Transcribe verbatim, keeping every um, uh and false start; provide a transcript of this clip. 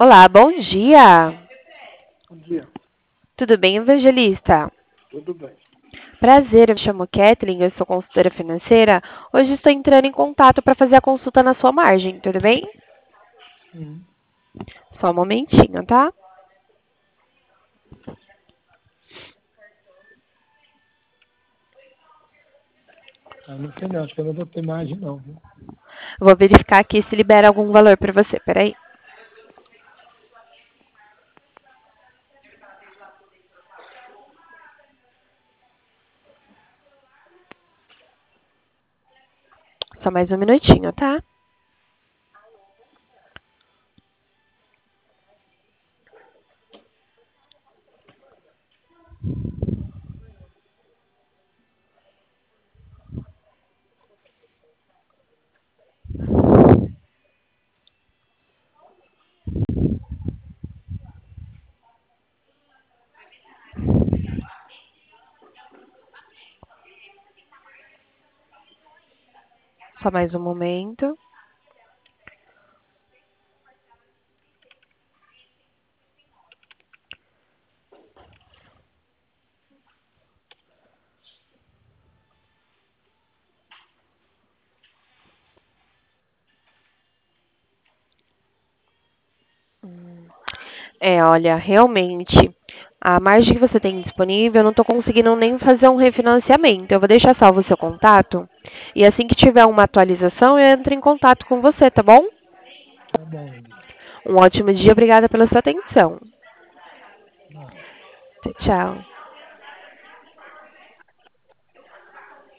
Olá, bom dia. Bom dia. Tudo bem, Evangelista? Tudo bem. Prazer, eu me chamo Kathleen, eu sou consultora financeira. Hoje estou entrando em contato para fazer a consulta na sua margem, tudo bem? Hum. Só um momentinho, tá? Ah, não sei não, acho que eu não vou ter margem não, viu? Vou verificar aqui se libera algum valor para você, peraí. Só mais um minutinho, tá? Só mais um momento. É, olha, realmente, a margem que você tem disponível, eu não estou conseguindo nem fazer um refinanciamento. Eu vou deixar salvo o seu contato e assim que tiver uma atualização, eu entro em contato com você, tá bom? Tá bom, Eli. Um ótimo dia, obrigada pela sua atenção. Nada. Tchau.